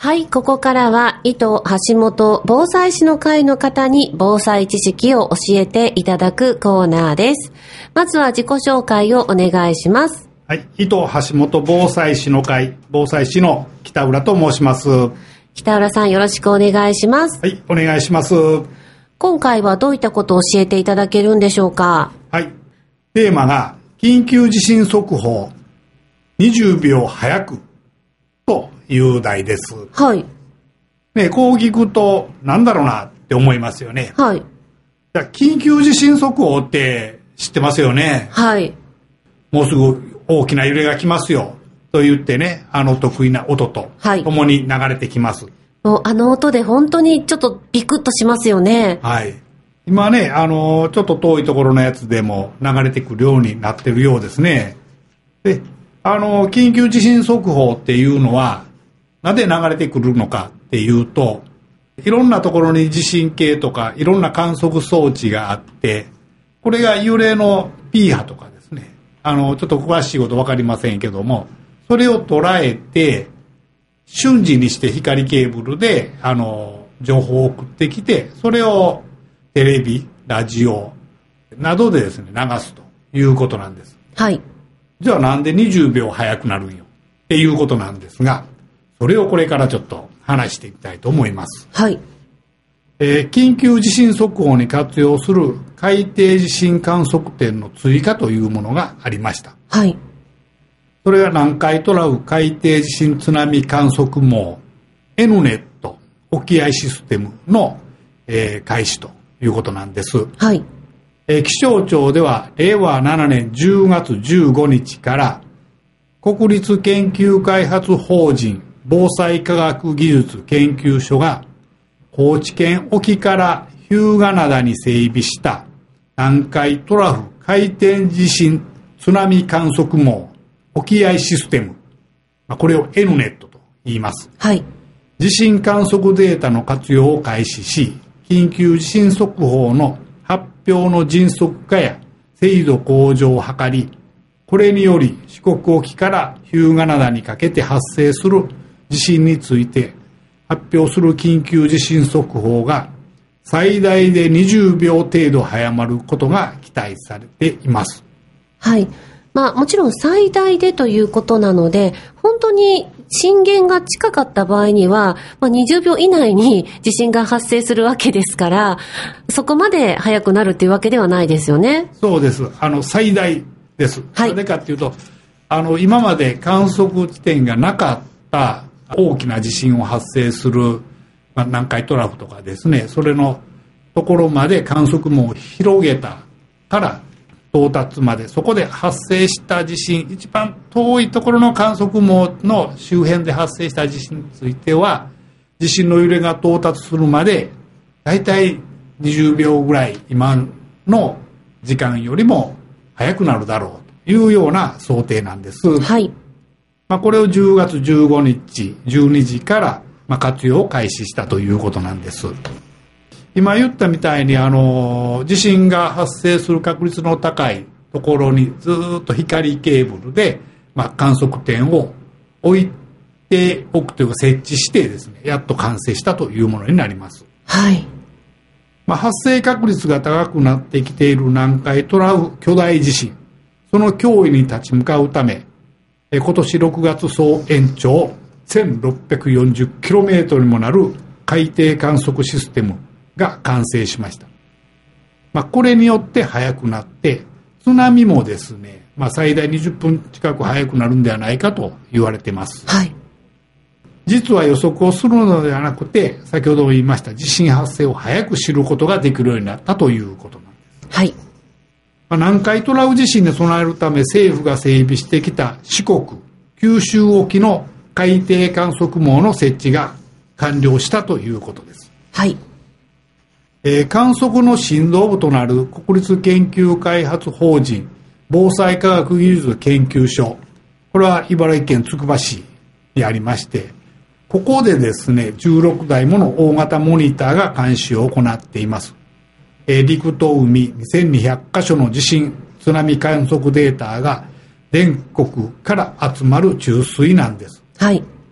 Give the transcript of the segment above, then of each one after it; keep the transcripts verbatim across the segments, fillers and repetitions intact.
はい、ここからは、伊藤橋本防災士の会の方に防災知識を教えていただくコーナーです。まずは自己紹介をお願いします。 はい、伊藤橋本防災士の会、防災士の北浦と申します。 北浦さん、よろしくお願いします。 はい、お願いします。 今回はどういったことを教えていただけるんでしょうか？ はい、テーマが、緊急地震速報、にじゅうびょう早くという題です。 はい。 ね、こう聞くと、なんだろうなって思いますよね。 はい。 じゃあ緊急地震速報って知ってますよね。 はい。 もうすぐ大きな揺れが来ますよと言ってね、あの得意な音と共に流れてきます。 はい、もうあの音で本当にちょっとビクッとしますよね。 はい。今ね、あの、ちょっと遠いところのやつでも流れてくるようになってるようですね。で、あの、緊急地震速報っていうのは、なぜ流れてくるのかっていうと、いろんなところに地震計とかいろんな観測装置があって、これが揺れの P 波とかですね、あの、ちょっと詳しいことわかりませんけども、それを捉えて、瞬時にして光ケーブルで、あの、情報を送ってきて、それをテレビ、ラジオなどでですね、流すということなんです。 はい。 じゃあなんでにじゅうびょう早くなるんよっていうことなんですが、それをこれからちょっと話していきたいと思います。 はい。 えー、緊急地震速報に活用する海底地震観測点の追加というものがありました。 はい。 それが南海トラフ海底地震津波観測網 エヌネット 沖合システムの、えー、開始ということなんです。 はい。 えー、気象庁ではれいわななねんじゅうがつじゅうごにちから国立研究開発法人防災科学技術研究所が高知県沖から日向灘に整備した南海トラフ海底地震津波観測網沖合システム、これを エヌネット と言います。 はい。 地震観測データの活用を開始し、緊急地震速報の発表の迅速化や精度向上を図り、これにより四国沖から日向灘にかけて発生する地震について発表する緊急地震速報が最大でにじゅうびょう程度早まることが期待されています。 はい。まあもちろん最大でということなので、本当に震源が近かった場合には、まあ、にじゅうびょう以内に地震が発生するわけですから、そこまで早くなるっていうわけではないですよね。そうです。あの最大です。はい。なぜかっていうと、あの今まで観測地点がなかった大きな地震を発生する、まあ、南海トラフとかですね、それのところまで観測網を広げたから到達まで、そこで発生した地震、一番遠いところの観測網の周辺で発生した地震については、地震の揺れが到達するまでだいたいにじゅうびょうぐらい今の時間よりも早くなるだろうというような想定なんです。はい。まあ、これをじゅうがつじゅうごにちじゅうにじからまあ活用を開始したということなんです。今言ったみたいに、あの地震が発生する確率の高いところにずっと光ケーブルで、まあ、観測点を置いておくというか設置してですね、やっと完成したというものになります。はい。まあ、発生確率が高くなってきている南海トラフ巨大地震、その脅威に立ち向かうため、今年ろくがつ総延長 せんろっぴゃくよんじゅっキロメートル にもなる海底観測システムが完成しました。まあ、これによって早くなって、津波もですね、まあ、最大にじゅっぷん近く早くなるんではないかと言われています。はい。実は予測をするのではなくて、先ほども言いました地震発生を早く知ることができるようになったということなんです。はい。まあ、南海トラフ地震に備えるため政府が整備してきた四国、九州沖の海底観測網の設置が完了したということです。はい。えー、観測の心臓部となる国立研究開発法人防災科学技術研究所、これは茨城県つくば市にありまして、ここでですねじゅうろくだいもの大型モニターが監視を行っています。えー、陸と海にせんにひゃくかしょの地震津波観測データが全国から集まる中枢なんです。はい。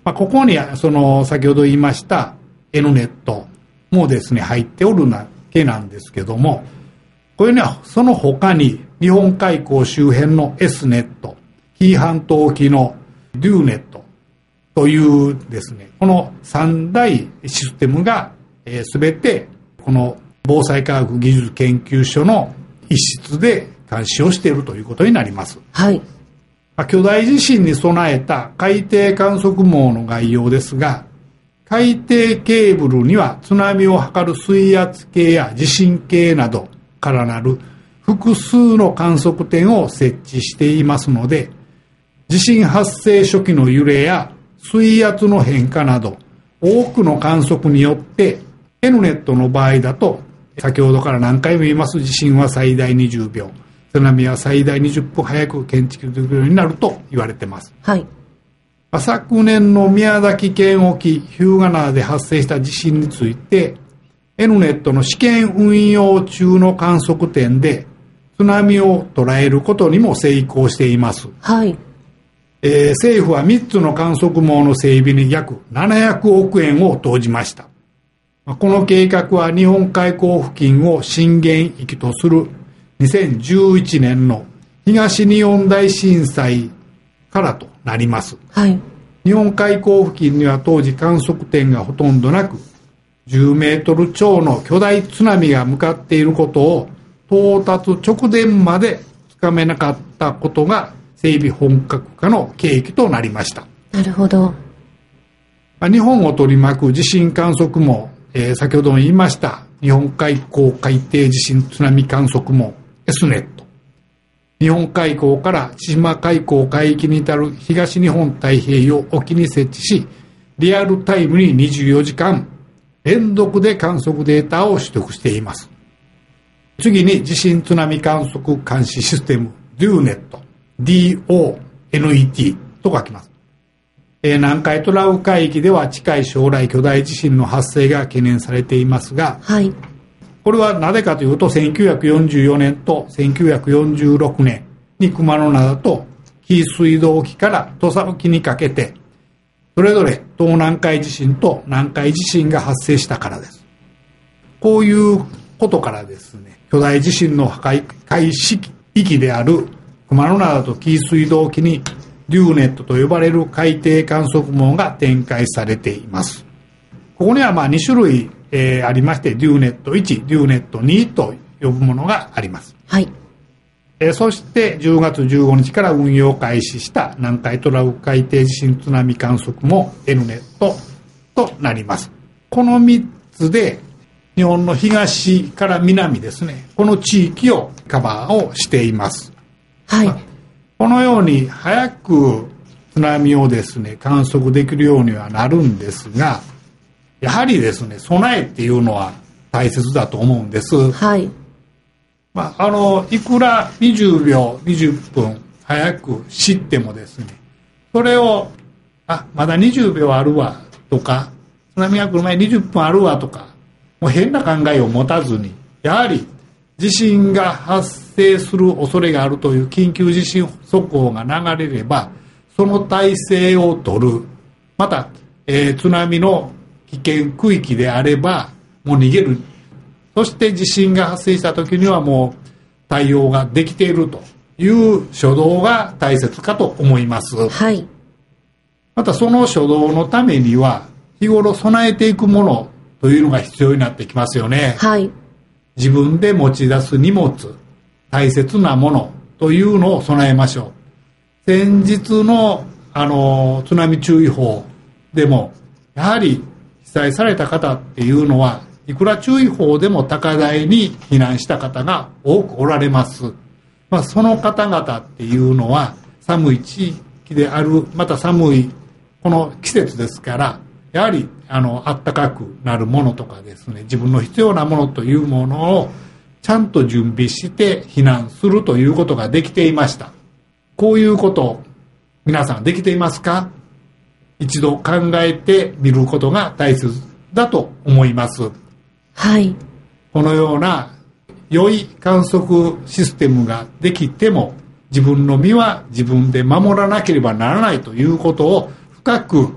まあ、ここにその先ほど言いました エヌネット もですね入っておるわけなんですけども、これにはその他に日本海溝周辺の エスネット、紀伊半島沖の デューネット というですね、この三大システムがすべてこの防災科学技術研究所の一室で監視をしているということになります。 はい。 巨大地震に備えた海底観測網の概要ですが、海底ケーブルには津波を測る水圧計や地震計などからなる複数の観測点を設置していますので、地震発生初期の揺れや水圧の変化など多くの観測によって エヌネット の場合だと、先ほどから何回も言います地震は最大にじゅうびょう、津波は最大にじゅっぷん早く検知できるようになると言われています。 はい。 昨年の宮崎県沖日向灘で発生した地震について エヌネット の試験運用中の観測点で津波を捉えることにも成功しています。 はい。 えー、政府はみっつの観測網の整備に約ななひゃくおくえんを投じました。この計画は日本海溝付近を震源域とするにせんじゅういちねんの東日本大震災からとなります。 はい。 日本海溝付近には当時観測点がほとんどなく、じゅうメートル超の巨大津波が向かっていることを到達直前までつかめなかったことが整備本格化の契機となりました。 なるほど。 日本を取り巻く地震観測網、えー、先ほども言いました日本海溝海底地震津波観測網 エスネット、日本海溝から千島海溝海域に至る東日本太平洋沖に設置し、リアルタイムににじゅうよじかん連続で観測データを取得しています。次に地震津波観測監視システム デューネット、 ディーオーエヌイーティー と書きます。えー、南海トラフ海域では近い将来巨大地震の発生が懸念されていますが、 はい、 これはなぜかというとせんきゅうひゃくよんじゅうよねんとせんきゅうひゃくよんじゅうろくねんに熊野灘と紀伊水道沖から土佐沖にかけてそれぞれ東南海地震と南海地震が発生したからです。こういうことからですね、巨大地震の破壊開始域である熊野灘と紀伊水道沖にデューネットと呼ばれる海底観測網が展開されています。ここにはまあに種類、えー、ありまして、デューネットいち、デューネットにと呼ぶものがあります。 はい。 えー、そしてじゅうがつじゅうごにちから運用開始した南海トラフ海底地震津波観測も エヌネット となります。このみっつで日本の東から南ですね、この地域をカバーをしています。 はい。 まあこのように早く津波をですね観測できるようにはなるんですが、やはりですね備えっていうのは大切だと思うんです。 はい。 まああのいくらにじゅうびょうにじゅっぷん早く知ってもですね、それをあまだにじゅうびょうあるわとか津波が来る前ににじゅっぷんあるわとかもう変な考えを持たずに、やはり地震が発生する恐れがあるという緊急地震速報が流れれば、その体制を取る。また、えー、津波の危険区域であれば、もう逃げる。そして地震が発生した時にはもう対応ができているという初動が大切かと思います。 はい。 またその初動のためには、日頃備えていくものというのが必要になってきますよね。 はい。 自分で持ち出す荷物、大切なものというのを備えましょう。先日のあの津波注意報でもやはり被災された方っていうのはいくら注意報でも高台に避難した方が多くおられます。まあ、その方々っていうのは寒い地域である、また寒いこの季節ですから、やはりあの暖かくなるものとかですね、自分の必要なものというものをちゃんと準備して避難するということができていました。こういうこと皆さんできていますか？一度考えてみることが大切だと思います。 はい。 このような良い観測システムができても自分の身は自分で守らなければならないということを深く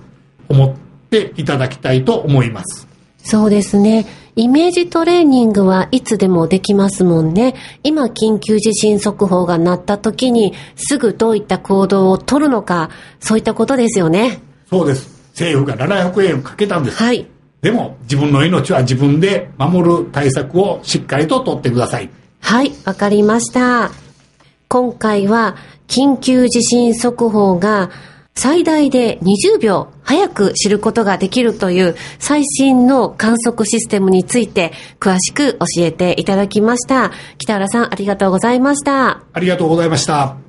思っていただきたいと思います。 そうですね。イメージトレーニングはいつでもできますもんね。今緊急地震速報が鳴った時にすぐどういった行動を取るのか、そういったことですよね。 そうです。政府がななひゃくえんをかけたんです。 はい。 でも自分の命は自分で守る対策をしっかりと取ってください。 はい、わかりました。今回は緊急地震速報が最大でにじゅうびょう早く知ることができるという最新の観測システムについて詳しく教えていただきました。北原さん、ありがとうございました。 ありがとうございました。